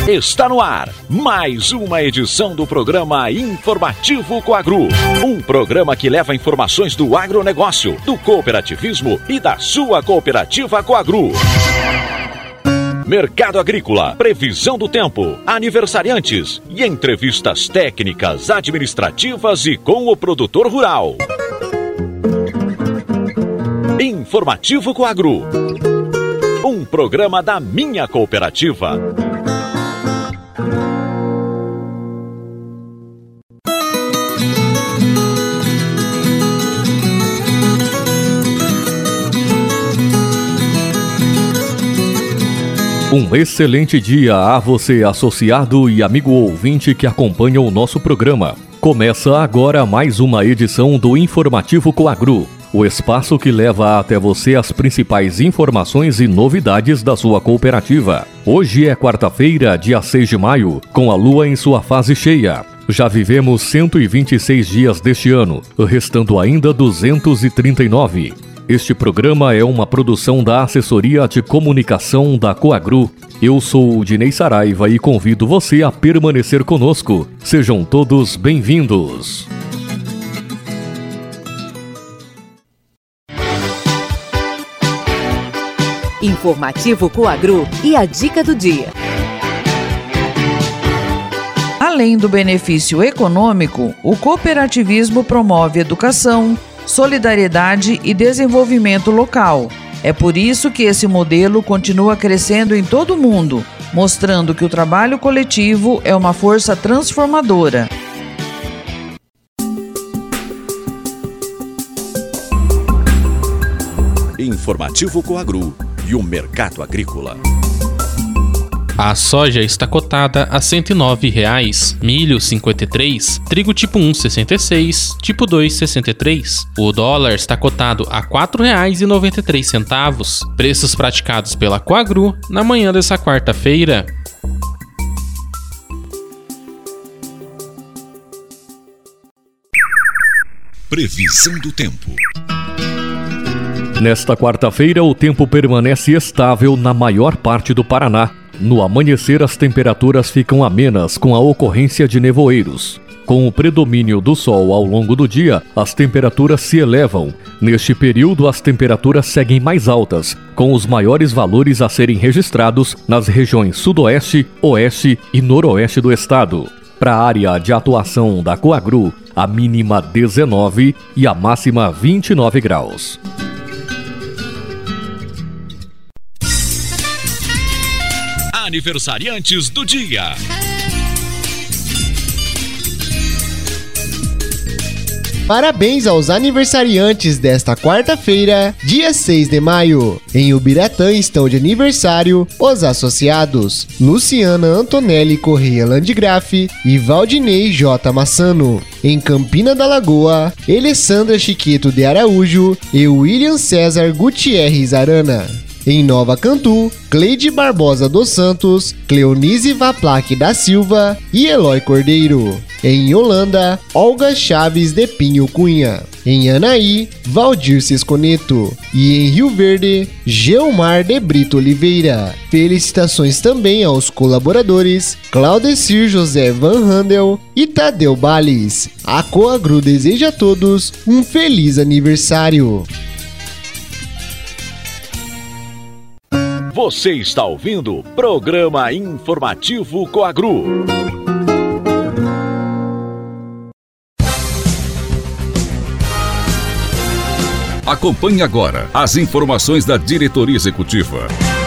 Está no ar mais uma edição do programa Informativo Coagru. Um programa que leva informações do agronegócio, do cooperativismo e da sua cooperativa Coagru. Mercado agrícola, previsão do tempo, aniversariantes e entrevistas técnicas, administrativas e com o produtor rural. Informativo Coagru. Um programa da minha cooperativa. Um excelente dia a você, associado e amigo ouvinte que acompanha o nosso programa. Começa agora mais uma edição do Informativo Coagru, o espaço que leva até você as principais informações e novidades da sua cooperativa. Hoje é quarta-feira, dia 6 de maio, com a lua em sua fase cheia. Já vivemos 126 dias deste ano, restando ainda 239. Este programa é uma produção da Assessoria de Comunicação da Coagru. Eu sou o Dinei Saraiva e convido você a permanecer conosco. Sejam todos bem-vindos. Informativo Coagru e a dica do dia. Além do benefício econômico, o cooperativismo promove educação, solidariedade e desenvolvimento local. É por isso que esse modelo continua crescendo em todo o mundo, mostrando que o trabalho coletivo é uma força transformadora. Informativo Coagru e o mercado agrícola. A soja está cotada a R$ 109,00, milho 53, trigo tipo 1 66, tipo 2 63. O dólar está cotado a R$ 4,93, preços praticados pela Coagru na manhã dessa quarta-feira. Previsão do tempo. Nesta quarta-feira, o tempo permanece estável na maior parte do Paraná. No amanhecer, as temperaturas ficam amenas com a ocorrência de nevoeiros. Com o predomínio do sol ao longo do dia, as temperaturas se elevam. Neste período, as temperaturas seguem mais altas, com os maiores valores a serem registrados nas regiões sudoeste, oeste e noroeste do estado. Para a área de atuação da Coagru, a mínima 19 e a máxima 29 graus. Aniversariantes do dia. Parabéns aos aniversariantes desta quarta-feira, dia 6 de maio. Em Ubiratã estão de aniversário os associados Luciana Antonelli Correia Landgraf e Valdinei J. Massano. Em Campina da Lagoa, Alessandra Chiqueto de Araújo e William César Gutierrez Arana. Em Nova Cantu, Cleide Barbosa dos Santos, Cleonice Vaplaque da Silva e Eloy Cordeiro. Em Holanda, Olga Chaves de Pinho Cunha. Em Anaí, Valdir Cisconeto. E em Rio Verde, Geomar de Brito Oliveira. Felicitações também aos colaboradores Claudecir José Van Handel e Tadeu Bales. A Coagru deseja a todos um feliz aniversário. Você está ouvindo o programa Informativo Coagru. Acompanhe agora as informações da diretoria executiva.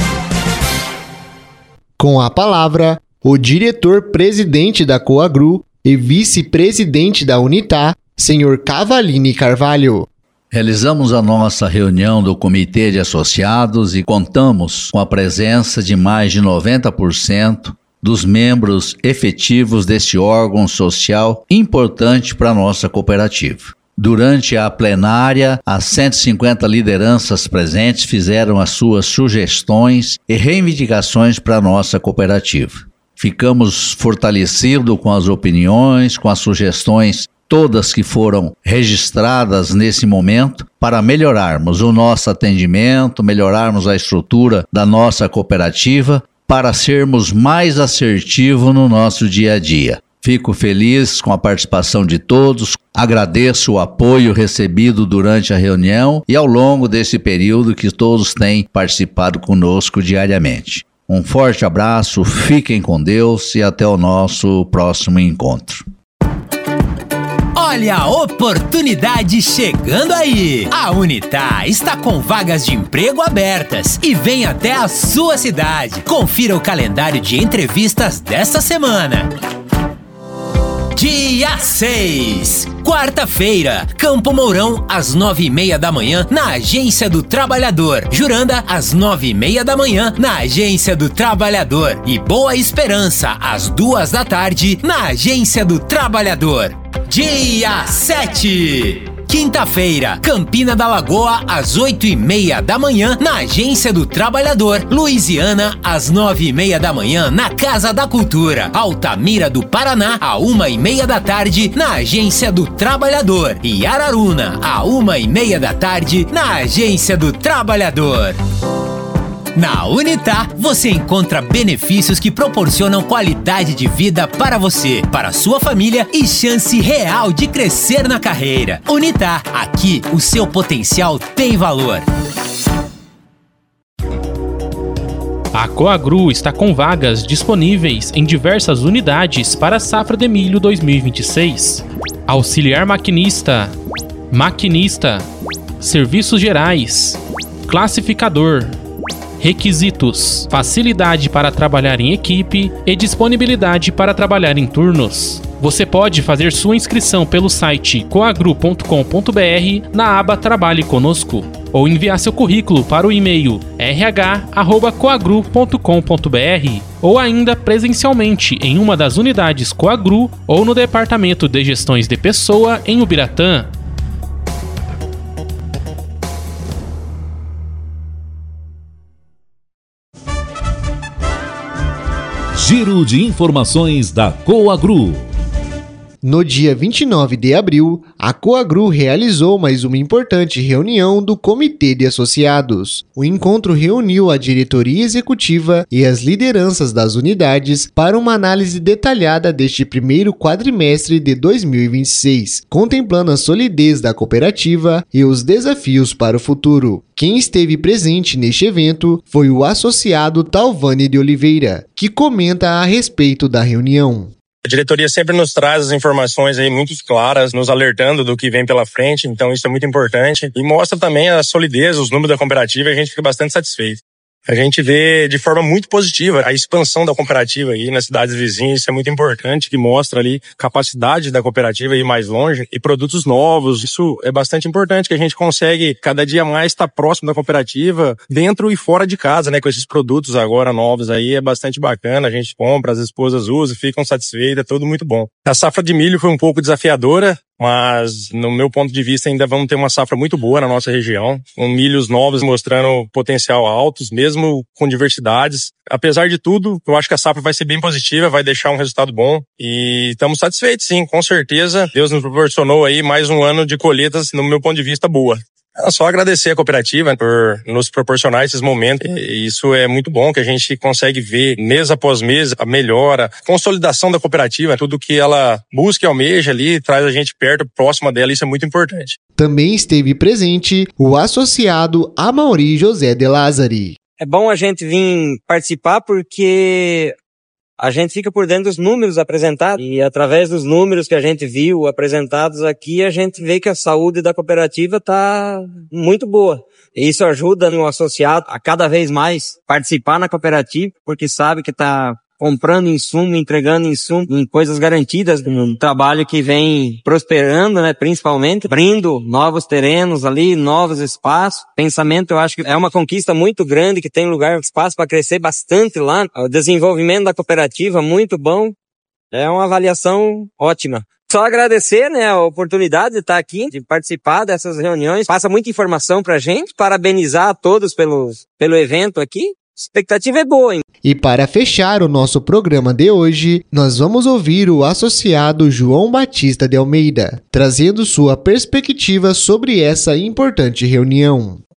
Com a palavra, o diretor-presidente da Coagru e vice-presidente da Unitá, Sr. Cavalini Carvalho. Realizamos a nossa reunião do Comitê de Associados e contamos com a presença de mais de 90% dos membros efetivos deste órgão social importante para a nossa cooperativa. Durante a plenária, as 150 lideranças presentes fizeram as suas sugestões e reivindicações para a nossa cooperativa. Ficamos fortalecidos com as opiniões, com as sugestões todas que foram registradas nesse momento para melhorarmos o nosso atendimento, melhorarmos a estrutura da nossa cooperativa para sermos mais assertivos no nosso dia a dia. Fico feliz com a participação de todos, agradeço o apoio recebido durante a reunião e ao longo desse período que todos têm participado conosco diariamente. Um forte abraço, fiquem com Deus e até o nosso próximo encontro. Olha a oportunidade chegando aí! A Unitar está com vagas de emprego abertas e vem até a sua cidade. Confira o calendário de entrevistas desta semana. Dia 6, quarta-feira, Campo Mourão, às 9h30 da manhã, na Agência do Trabalhador. Juranda, às 9h30 da manhã, na Agência do Trabalhador. E Boa Esperança, às 2 da tarde, na Agência do Trabalhador. Dia 7, quinta-feira, Campina da Lagoa, às 8h30 da manhã, na Agência do Trabalhador. Luisiana, às 9h30 da manhã, na Casa da Cultura. Altamira do Paraná, à 1h30 da tarde, na Agência do Trabalhador. E Araruna, à 1h30 da tarde, na Agência do Trabalhador. Na Unitar, você encontra benefícios que proporcionam qualidade de vida para você, para a sua família e chance real de crescer na carreira. Unitar, aqui o seu potencial tem valor. A Coagru está com vagas disponíveis em diversas unidades para a safra de milho 2026. Auxiliar maquinista, serviços gerais, classificador. Requisitos: facilidade para trabalhar em equipe e disponibilidade para trabalhar em turnos. Você pode fazer sua inscrição pelo site coagru.com.br na aba Trabalhe Conosco ou enviar seu currículo para o e-mail rh@coagru.com.br ou ainda presencialmente em uma das unidades Coagru ou no Departamento de Gestões de Pessoa em Ubiratã. Giro de informações da Coagru. No dia 29 de abril, a Coagru realizou mais uma importante reunião do Comitê de Associados. O encontro reuniu a diretoria executiva e as lideranças das unidades para uma análise detalhada deste primeiro quadrimestre de 2026, contemplando a solidez da cooperativa e os desafios para o futuro. Quem esteve presente neste evento foi o associado Talvani de Oliveira, que comenta a respeito da reunião. A diretoria sempre nos traz as informações aí muito claras, nos alertando do que vem pela frente, então isso é muito importante. E mostra também a solidez, os números da cooperativa, e a gente fica bastante satisfeito. A gente vê de forma muito positiva a expansão da cooperativa aí nas cidades vizinhas, isso é muito importante, que mostra ali capacidade da cooperativa ir mais longe e produtos novos. Isso é bastante importante, que a gente consegue cada dia mais estar próximo da cooperativa, dentro e fora de casa, né? Com esses produtos agora novos aí, é bastante bacana, a gente compra, as esposas usam, ficam satisfeitas, é tudo muito bom. A safra de milho foi um pouco desafiadora, mas no meu ponto de vista ainda vamos ter uma safra muito boa na nossa região, com milhos novos mostrando potencial altos, mesmo com diversidades. Apesar de tudo, eu acho que a safra vai ser bem positiva, vai deixar um resultado bom e estamos satisfeitos sim, com certeza. Deus nos proporcionou aí mais um ano de colheitas, no meu ponto de vista, boa. É só agradecer a cooperativa por nos proporcionar esses momentos. E isso é muito bom, que a gente consegue ver mês após mês a melhora, a consolidação da cooperativa, tudo que ela busca e almeja ali, traz a gente perto, próxima dela, isso é muito importante. Também esteve presente o associado Amaury José de Lázari. É bom a gente vir participar porque a gente fica por dentro dos números apresentados e através dos números que a gente viu apresentados aqui, a gente vê que a saúde da cooperativa está muito boa. E isso ajuda o associado a cada vez mais participar na cooperativa, porque sabe que está comprando insumo, entregando insumo em coisas garantidas, um trabalho que vem prosperando, né, principalmente, abrindo novos terrenos ali, novos espaços. Pensamento, eu acho que é uma conquista muito grande, que tem lugar, espaço para crescer bastante lá. O desenvolvimento da cooperativa, muito bom. É uma avaliação ótima. Só agradecer, né, a oportunidade de estar aqui, de participar dessas reuniões. Passa muita informação pra gente. Parabenizar a todos pelo evento aqui. A expectativa é boa, hein? E para fechar o nosso programa de hoje, nós vamos ouvir o associado João Batista de Almeida, trazendo sua perspectiva sobre essa importante reunião.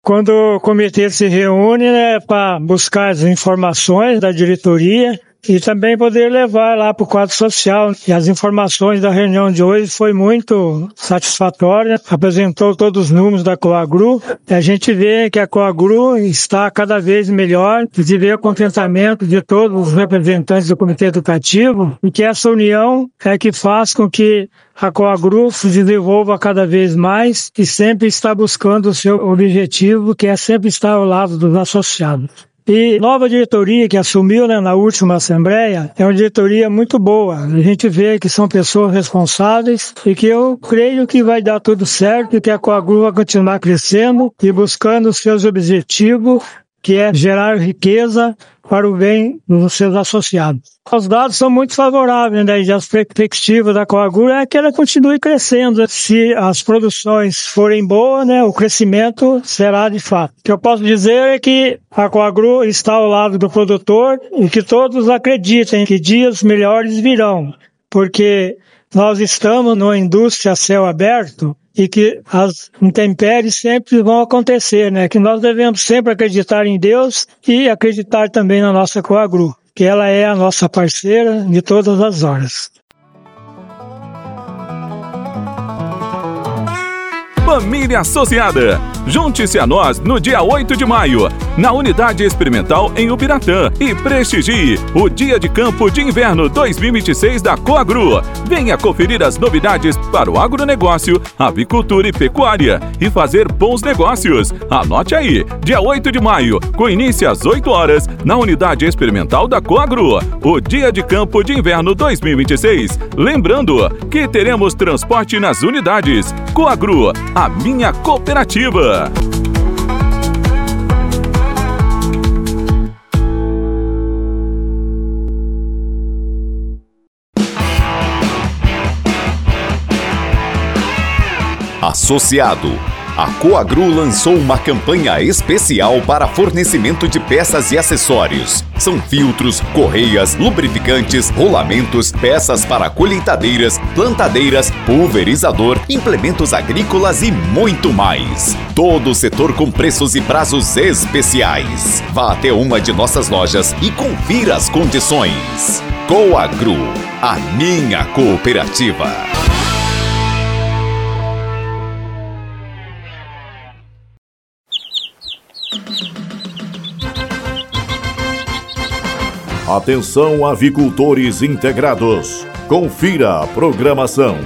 quando o comitê se reúne, né, para buscar as informações da diretoria e também poder levar lá para o quadro social. E as informações da reunião de hoje foi muito satisfatória, apresentou todos os números da Coagru. E a gente vê que a Coagru está cada vez melhor, e vê o contentamento de todos os representantes do comitê educativo, e que essa união é que faz com que a Coagru se desenvolva cada vez mais e sempre está buscando o seu objetivo, que é sempre estar ao lado dos associados. E nova diretoria que assumiu, né, na última assembleia, é uma diretoria muito boa. A gente vê que são pessoas responsáveis e que eu creio que vai dar tudo certo e que a Coagru vai continuar crescendo e buscando os seus objetivos, que é gerar riqueza para o bem dos seus associados. Os dados são muito favoráveis, né? E as perspectivas da Coagru é que ela continue crescendo. Se as produções forem boas, né, o crescimento será de fato. O que eu posso dizer é que a Coagru está ao lado do produtor e que todos acreditem que dias melhores virão, porque nós estamos numa indústria a céu aberto e que as intempéries sempre vão acontecer, né? Que nós devemos sempre acreditar em Deus e acreditar também na nossa Coagru, que ela é a nossa parceira de todas as horas. Família Associada, junte-se a nós no dia 8 de maio, na Unidade Experimental em Ubiratã, e prestigie o Dia de Campo de Inverno 2026 da Coagru. Venha conferir as novidades para o agronegócio, avicultura e pecuária e fazer bons negócios. Anote aí, dia 8 de maio, com início às 8 horas, na Unidade Experimental da Coagru, o Dia de Campo de Inverno 2026. Lembrando que teremos transporte nas unidades. Coagru, a minha cooperativa. Associado. A Coagru lançou uma campanha especial para fornecimento de peças e acessórios. São filtros, correias, lubrificantes, rolamentos, peças para colheitadeiras, plantadeiras, pulverizador, implementos agrícolas e muito mais. Todo o setor com preços e prazos especiais. Vá até uma de nossas lojas e confira as condições. Coagru, a minha cooperativa. Atenção, avicultores integrados. Confira a programação.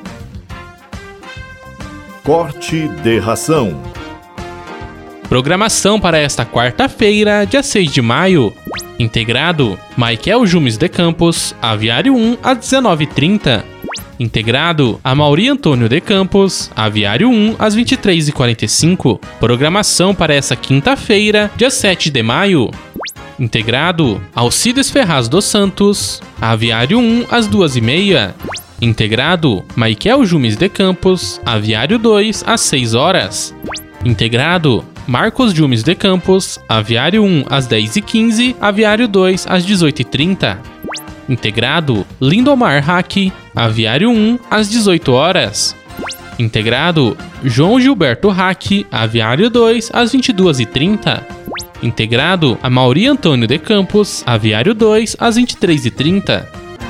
Corte de ração. Programação para esta quarta-feira, dia 6 de maio. Integrado, Michael Jumes de Campos, Aviário 1, às 19h30. Integrado, Amaury Antônio de Campos, Aviário 1, às 23h45. Programação para essa quinta-feira, dia 7 de maio. Integrado, Alcides Ferraz dos Santos, Aviário 1, às 2h30. Integrado, Michael Jumes de Campos, Aviário 2, às 6 horas. Integrado, Marcos Jumes de Campos, Aviário 1, às 10h15, Aviário 2, às 18h30. Integrado, Lindomar Hack, Aviário 1, às 18 horas. Integrado, João Gilberto Hack, Aviário 2, às 22h30. Integrado, Amaury Antônio de Campos, Aviário 2, às 23h30.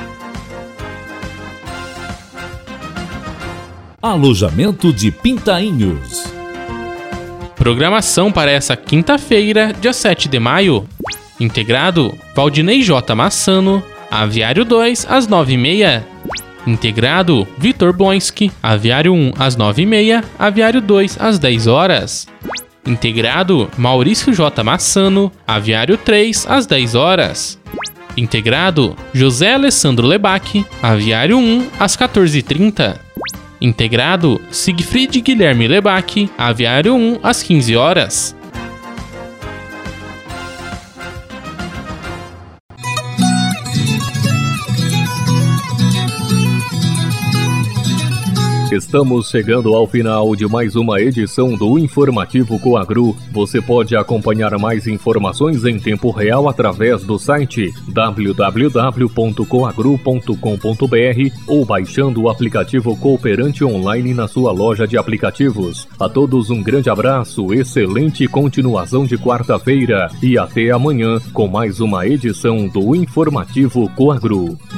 Alojamento de Pintainhos. Programação para essa quinta-feira, dia 7 de maio. Integrado, Valdinei J. Massano, Aviário 2, às 9h30. Integrado, Vitor Blonski, Aviário 1, às 9h30, Aviário 2, às 10 horas. Integrado, Maurício J. Massano, Aviário 3, às 10 horas. Integrado, José Alessandro Lebac, Aviário 1, às 14h30. Integrado, Siegfried Guilherme Lebac, Aviário 1, às 15 horas. Estamos chegando ao final de mais uma edição do Informativo Coagro. Você pode acompanhar mais informações em tempo real através do site www.coagro.com.br ou baixando o aplicativo Cooperante Online na sua loja de aplicativos. A todos um grande abraço, excelente continuação de quarta-feira e até amanhã com mais uma edição do Informativo Coagro.